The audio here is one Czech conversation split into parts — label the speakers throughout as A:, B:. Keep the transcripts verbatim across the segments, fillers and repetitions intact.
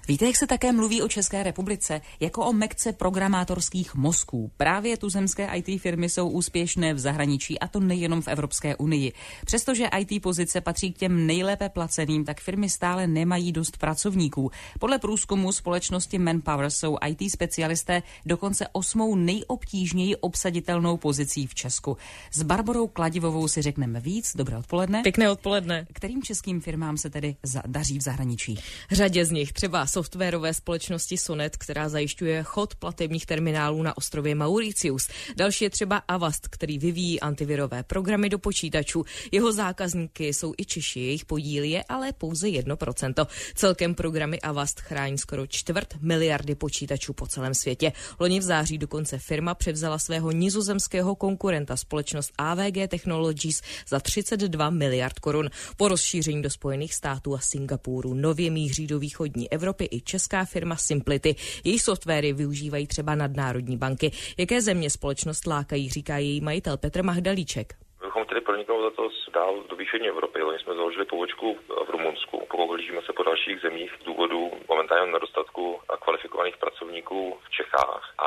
A: Víte, jak se také mluví o České republice? Jako o mekce programátorských mozků. Právě tuzemské í té firmy jsou úspěšné v zahraničí, a to nejenom v Evropské unii. Přestože í té pozice patří k těm nejlépe placeným, tak firmy stále nemají dost pracovníků. Podle průzkumu společnosti Manpower jsou í té specialisté dokonce osmou nejobtížněji obsaditelnou pozicí v Česku. S Barborou Kladivovou si řekneme víc. Dobré odpoledne.
B: Pěkné odpoledne.
A: Kterým českým firmám se tedy daří v zahraničí?
B: Řadě z nich, třeba softwarové společnosti Sonet, která zajišťuje chod platebních terminálů na ostrově Mauritius. Další je třeba Avast, který vyvíjí antivirové programy do počítačů. Jeho zákazníky jsou i Češi, jejich podíl je ale pouze jedno procento. Celkem programy Avast chrání skoro čtvrt miliardy počítačů po celém světě. Loni v září dokonce firma převzala svého nizozemského konkurenta společnost A V G Technologies za třicet dva miliard korun. Po rozšíření do Spojených států a Singapuru nově míří do východní Evropy i česká firma Simplity. Její softwary využívají třeba nadnárodní banky. Jaké země společnost lákají, říká její majitel Petr Mahdalíček.
C: Bychom chtěli proniknout letos dál do východní Evropy. Loni jsme založili pobočku v Rumunsku. Pohlížíme se po dalších zemích z důvodu momentálního nedostatku kvalifikovaných pracovníků v Čechách. A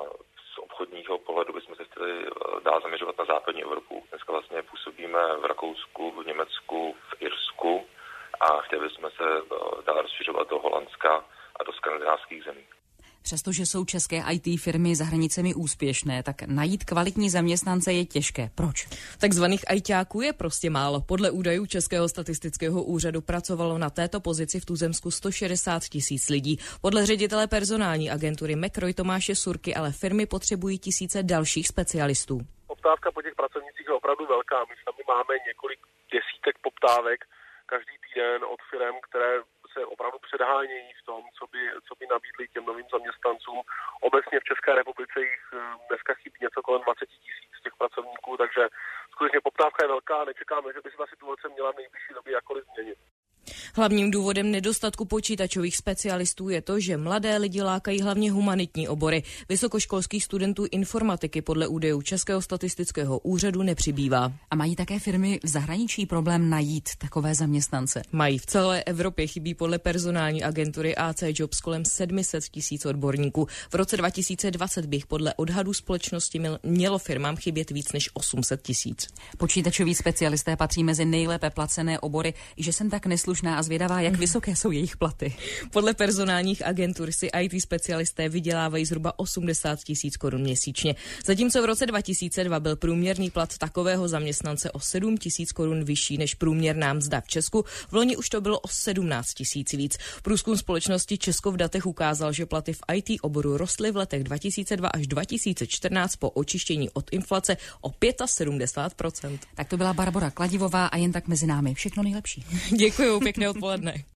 C: z obchodního pohledu bychom se chtěli dál zaměřovat na západní Evropu. Dneska vlastně působíme v Rakousku, v Německu, v Irsku a chtěli jsme se dál rozšiřovat do Holandska a do skandinávských zemí.
A: Přestože jsou české í té firmy za hranicemi úspěšné, tak najít kvalitní zaměstnance je těžké. Proč?
B: Takzvaných ajťáků je prostě málo. Podle údajů Českého statistického úřadu pracovalo na této pozici v tuzemsku sto šedesát tisíc lidí. Podle ředitele personální agentury McRoy Tomáše Surky ale firmy potřebují tisíce dalších specialistů.
D: Poptávka po těch pracovnících je opravdu velká. My sami máme několik desítek poptávek každý týden od firem, které se opravdu předhánějí v tom, co by, co by nabídli těm novým zaměstnancům. Obecně v České republice jich dneska chybí něco kolem dvacet tisíc těch pracovníků, takže skutečně poptávka je velká a nečekáme, že by se ta situace měla v nejbližší době jakkoliv změnit.
B: Hlavním důvodem nedostatku počítačových specialistů je to, že mladé lidi lákají hlavně humanitní obory. Vysokoškolských studentů informatiky podle údajů Českého statistického úřadu nepřibývá.
A: A mají také firmy v zahraničí problém najít takové zaměstnance?
B: Mají. V celé Evropě chybí podle personální agentury A C Jobs kolem sedm set tisíc odborníků. V roce dva tisíce dvacet bych podle odhadů společnosti mělo firmám chybět víc než osm set tisíc.
A: Počítačoví specialisté patří mezi nejlépe placené obory, že jsem tak neslušná a zvědavá, jak vysoké jsou jejich platy.
B: Podle personálních agentur si í té specialisté vydělávají zhruba osmdesát tisíc korun měsíčně. Zatímco v roce dva tisíce dva byl průměrný plat takového zaměstnance o sedm tisíc korun vyšší než průměrná mzda v Česku, v loni už to bylo o sedmnáct tisíc víc. Průzkum společnosti Česko v datech ukázal, že platy v í té oboru rostly v letech dva tisíce dva až dva tisíce čtrnáct po očištění od inflace o sedmdesát pět procent.
A: Tak to byla Barbora Kladivová a jen tak mezi námi. Všechno nejlepší.
B: Děkuju, pěkné odpoledne.